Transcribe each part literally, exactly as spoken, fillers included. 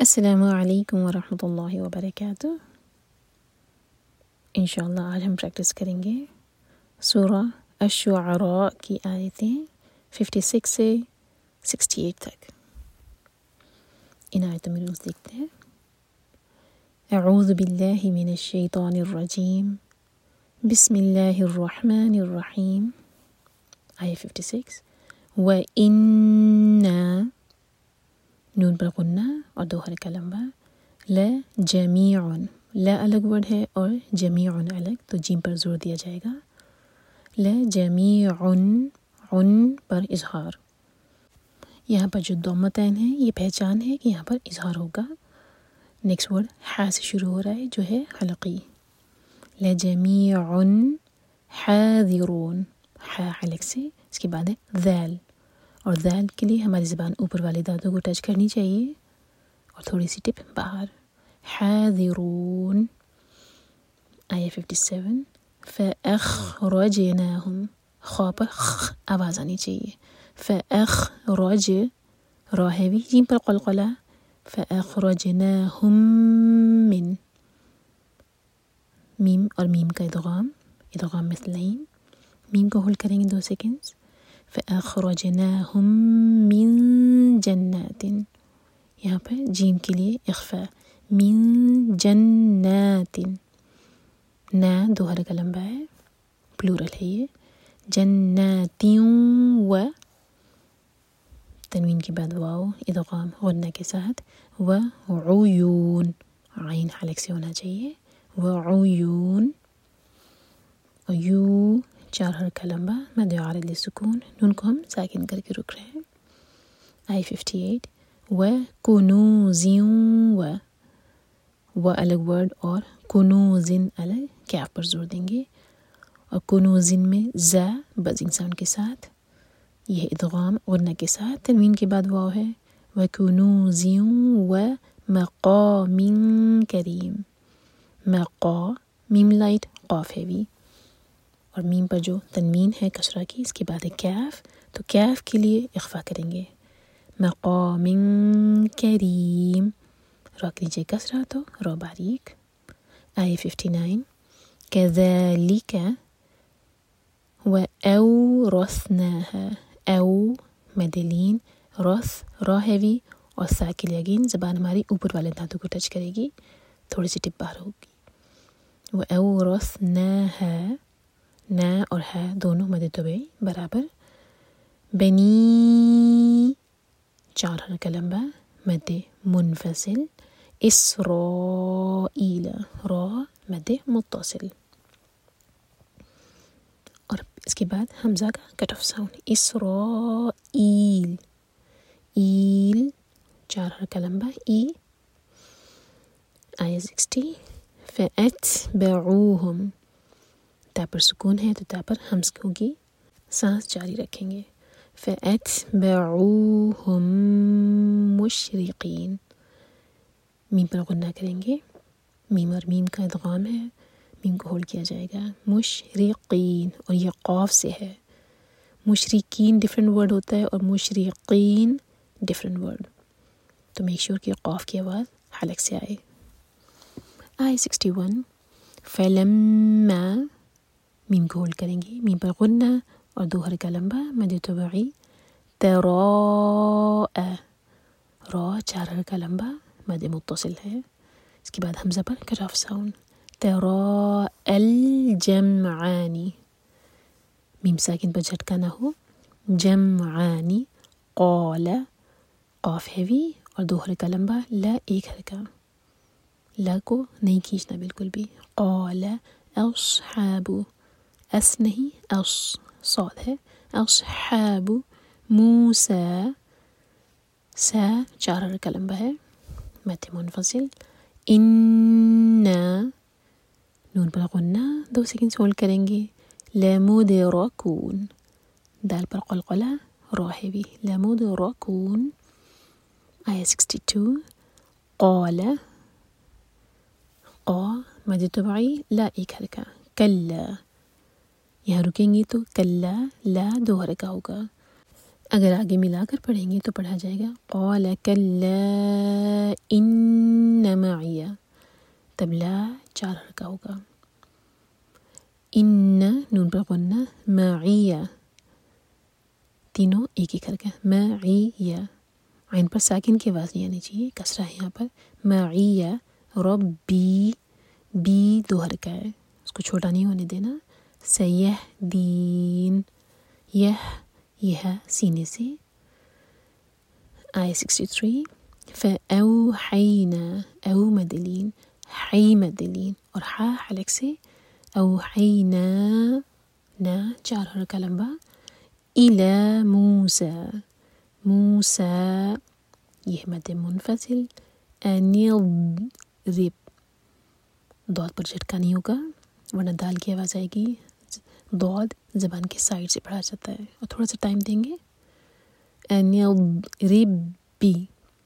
السلام علیکم ورحمۃ اللہ وبرکاتہ۔ انشاءاللہ آج ہم پریکٹس کریں گے سورہ الشعراء کی آیتیں ففٹی سکس سے سکسٹی ایٹ تک۔ ان آیتوں میں روز دیکھتے ہیں۔ اعوذ باللہ من الشیطان الرجیم، بسم اللہ الرحمن الرحیم۔ آیت ففٹی سکس، وَإِنَّا نون پر غنہ اور دو حرکہ لمبا، لَجَمِيعٌ، لا الگ ورڈ ہے اور جمیعٌ الگ، تو جیم پر زور دیا جائے گا۔ لَجَمِيعٌ، عن پر اظہار، یہاں پر جو ضمتین ہیں یہ پہچان ہے کہ یہاں پر اظہار ہوگا۔ نیکسٹ ورڈ حا سے شروع ہو رہا ہے جو ہے حلقی، لَجَمِيعٌ حَاذِرُونَ، حا حلق سے، اس کے بعد ہے ذال، اور ذال کے لیے ہماری زبان اوپر والے دانتوں کو ٹچ کرنی چاہیے اور تھوڑی سی ٹپ باہر۔ حاذرون۔ آیہ ففٹی سیون، فَأَخْرَجْنَاهُمْ، خا پر خ آواز آنی چاہیے۔ فَأَخْرَجْ، را ہیوی، جیم پر قلقلہ، فَأَخْرَجْنَاهُمْ مِن، میم اور میم کا ادغام، ادغام مثلین، میم کو ہولڈ کریں گے دو سیکنڈز۔ فَأَخْرَجْنَاهُمْ مِن جَنَّاتٍ، یہاں پر جیم کے لیے اخفاء، من جنات، نا دو حرکہ لمبا ہے، پلورل ہے یہ، جنات و، تنوین کے بعد واو، ادغام غنہ کے ساتھ، و عیون، عین حلق سے ہونا چاہیے، و عیون، اور یو چار حرکہ لمبا، مد عارض للسکون، نون کو ہم ساکن کر کے رک رہے ہیں۔ آئی ففٹی ایٹ، وَكُنُوزٍ، و و الگ ورڈ اور کنوزن الگ، کیف پر زور دیں گے، اور کنوزن میں زا بزنگ ساؤنڈ کے ساتھ، یہ ادغام غنہ کے ساتھ، تنوین کے بعد واو ہے، وَكُنُوزٍ وَمَقَامٍ كَرِيمٍ، مقا، میم لائٹ، قاف ہیوی، اور میم پر جو تنوین ہے کسرہ کی، اس کے بعد ہے کیف، تو کیف کے لیے اخفا کریں گے، مقام کریم، را کے نیچے کسرہ تو را باریک۔ آیہ ففٹی نائن، كَذَلِكَ وَأَوْرَثْنَاهَا، او مدلین، رث را ہیوی، اور سا کے لیے اگین زبان ہماری اوپر والے دانتوں کو ٹچ کرے گی، تھوڑی سی ٹپ باہر ہوگی۔ وَأَوْرَثْنَاهَا، نا اور ہا دونوں مد طبعی برابر، بنی چار حرکہ لمبا، مد منفصل، اسرائیل، را مد متصل، اور اس کے بعد حمزہ کا کٹ آف ساؤنڈ، اسرائیل، ایل چار حرکہ لمبا، ای۔ آیہ سکسٹی، فَأَتْبَعُوهُمْ، تا پر سکون ہے تو تا پر حمز ہوگی، سانس جاری رکھیں گے، فَأَتْبَعُوهُمْ مُشْرِقِينَ، میم پر غنہ کریں گے، میم اور میم کا ادغام ہے، میم کو ہولڈ کیا جائے گا، مشرقین، اور یہ قاف سے ہے، مشرقین ڈفرینٹ ورڈ ہوتا ہے اور مشرقین ڈفرینٹ ورڈ، تو میک شیور کہ قاف کی آواز حلق سے آئے۔ آئی سکسٹی ون، فَلَمَّا، میم کو ہولڈ کریں گے، میم پر غنہ اور دو حرکہ لمبا، مد طبعی، تَرَاءَ، را چار حرکہ لمبا، مد متصل ہے، اس کے بعد حمزہ پر کٹ آف ساؤنڈ، تَرَاءَ الْجَمْعَانِ، میم ساکن پر جھٹکا نہ ہو، جمعان، قال، قاف ہیوی اور دو حرکہ لمبا، لا ایک حرکہ، لا کو نہیں کھینچنا بالکل بھی، قال اصحاب، اس نہیں، اص صاد ہے، اصحاب موسیٰ، سا چار حرکہ لمبا ہے، مد منفصل، انا، نون پر غنہ دو سیکنڈ ہولڈ کریں گے، لَمُدْرَكُونَ، دال پر قلقلہ، را ہیوی، لَمُدْرَكُونَ۔ آیہ سکسٹی ٹو، قال، قا مد طبعی، لا ایک حرکہ، کلا، یہاں رکیں گے تو کلا، لا دو حرکہ ہوگا۔ اگر آگے ملا کر پڑھیں گے تو پڑھا جائے گا قال کلا ان معی، تب لا چار حرکہ ہوگا. ان نون پر غنہ، معی تینوں ایک ایک حرکہ، معی، عین پر ساکن کی آواز نہیں آنی چاہیے، کسرہ ہے یہاں پر. معی ربی، بی دو حرکہ ہے، اس کو چھوٹا نہیں ہونے دینا. سیہدین، یہ یہ سینے سے. آیہ سکسٹی تھری فَأَوْحَيْنَا، او مدلین، حی مدلین اور حا حلق سے. اوحینا، نا چار حرکہ لمبا. اِلَى موسیٰ، موسیٰ یہ مد منفصل. اَنِضْرِبْ، دود پر جھٹکا نہیں ہوگا ورنہ دال کی آواز آئے گی. دود زبان کے سائڈ سے پڑھا جاتا ہے اور تھوڑا سا ٹائم دیں گے. اَنِضْرِبْ،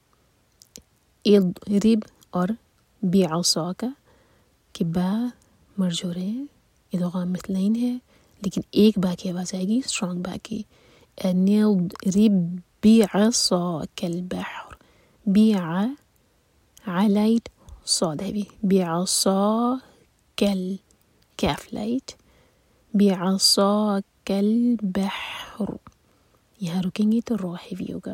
اِضْرِبْ اور بِعَصَاکَ کہ با مرج ہو رہے ہیں، ادغام مثلین ہے لیکن ایک با کی آواز آئے گی، اسٹرانگ با کی. اَنِضْرِبْ بِعَصَاکَ الْبَحْرَ، بِعَ عَلَيْٹ صاد ہے بھی، بِعَصَاکَ کیف لائٹ، بِعَصَاکَ الْبَحْرُ. یہاں رکیں گے تو را ہیوی ہوگا.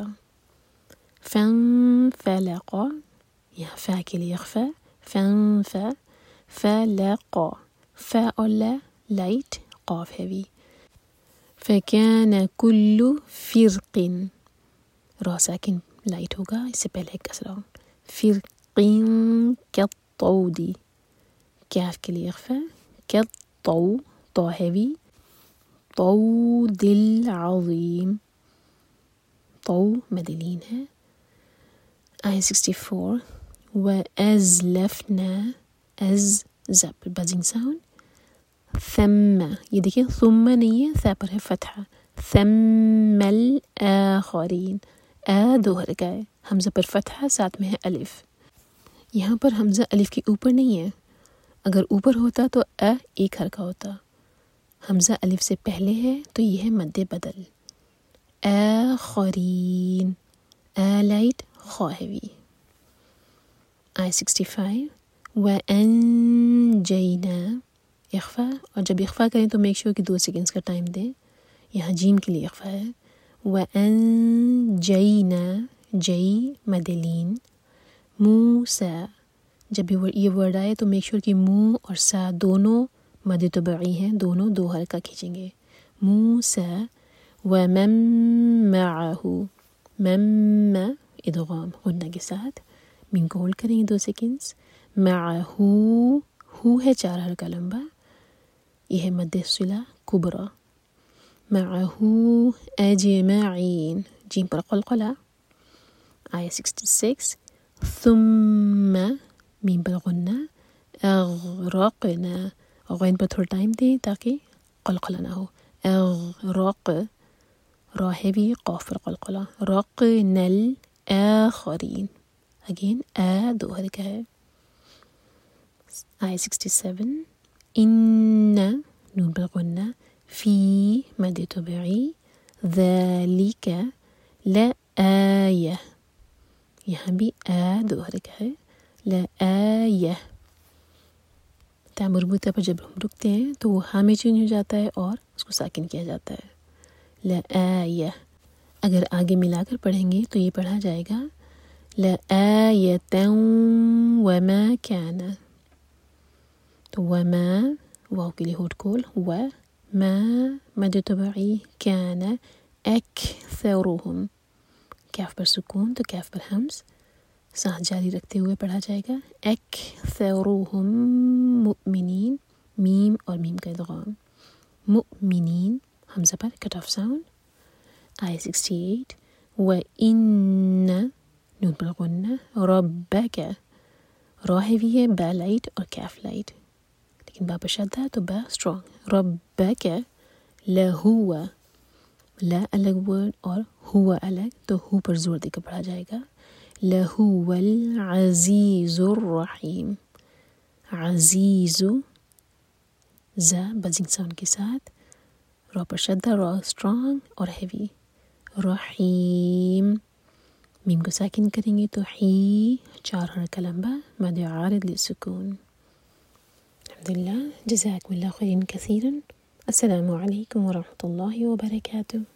فَانْفَلَقَ، یہاں فا کے لیے اخفا، فَانْفَ فَلَقَ، فا اور لا لائٹ، قاف ہیوی. فَكَانَ كُلُّ فِرْقٍ، را ساکن لائٹ ہوگا، اس سے پہلے کسرہ. فِرْقٍ كَالطَّوْدِ، کیف کے لیے اخفا، كَالطَّوْ طو ہیوی. طَوْدِ الْعَظِيمِ، طو مدلین ہے. آیہ سکسٹی فور وَأَزْلَفْنَا، از زب بزنگ ساؤنڈ. ثم، یہ دیکھیں ثم نہیں ہے، ثا پر ہے فتحہ. ثم الآخرین، آ دو حرکہ ہے، حمزہ پر فتحہ، ساتھ میں ہے الف. یہاں پر حمزہ الف کے اوپر نہیں ہے، اگر اوپر ہوتا تو آ ایک حرکہ ہوتا. حمزہ الف سے پہلے ہے تو یہ ہے مد بدل. آخرین، آ لائٹ، خا ہیوی. آیہ سکسٹی فائیو وَأَنْجَيْنَا، اخفا، اور جب اخفا کریں تو میک شور کہ دو سیکنڈز کا ٹائم دیں. یہاں جیم کے لیے اخفا ہے. وَأَنْجَيْنَا، جئی مدلین. موسیٰ، جب یہ ورڈ آئے تو میک شور کہ منہ اور سا دونوں مد طبعی ہیں، دونوں دو حرکہ کھینچیں گے. موسیٰ وَمَن مَّعَهُ، مَن ادغام غنہ کے ساتھ، میم کو ہولڈ کریں گے دو سیکنڈز. معہ، ہو ہے چار حرکہ لمبا، یہ ہے مد صلہ کبرا. معہ اجمعین، جیم پر قلقلہ. آیہ سکسٹی سکس ثم، میم پر غنہ، اغرقنا، غین پر تھوڑا ٹائم دیں تاکہ قلقلہ نہ ہو. اغرق، را ہیوی، قاف پر قلقلہ. رقنا الآخرین، اگین آ دو حرکہ ہے. آیہ سکسٹی سیون ان، نون پر غنہ، فی مد طبعی، ذالک لآیہ، یہاں بھی آ دو حرکہ ہے. لآیہ، تا مربوطہ پر جب ہم رکتے ہیں تو وہ ہاں میں چینج ہو جاتا ہے اور اس کو ساکن کیا جاتا ہے. لآیہ، اگر آگے ملا کر پڑھیں گے تو یہ پڑھا جائے گا لآیۃ وما کان. تو وما، واو کے لیے ہوٹ کول، وما مد طبعی، کان اکثرهم، کیف پر سکون تو کیف پر حمز، سانس جاری رکھتے ہوئے پڑھا جائے گا. اکثرهم مؤمنین، میم اور میم کا ادغام. مؤمنین، حمزہ پر کٹ آف ساؤنڈ. آیہ سکسٹی ایٹ وَإِنَّ، نون پر غنہ، رَبَّكَ، را ہیوی ہے، با لائٹ اور کیف لائٹ، لیکن با پر شدہ تو با اسٹرانگ. رَبَّكَ لَهُوَ، لا الگ ورڈ اور ہوا الگ تو ہو پر زور دے کر پڑھا جائے گا. لَهُوَ الْعَزِيزُ الرَّحِيمُ. عزیز، زا بزنگ ساؤنڈ کے ساتھ، را پر شدہ، را اسٹرانگ اور ہیوی. رحيم. ميم کو ساکن کریں گے تو حی، چار حرکہ لمبا مد عارض للسکون. الحمد لله، جزاكم الله خيرا كثيرا. السلام عليكم ورحمة الله وبركاته.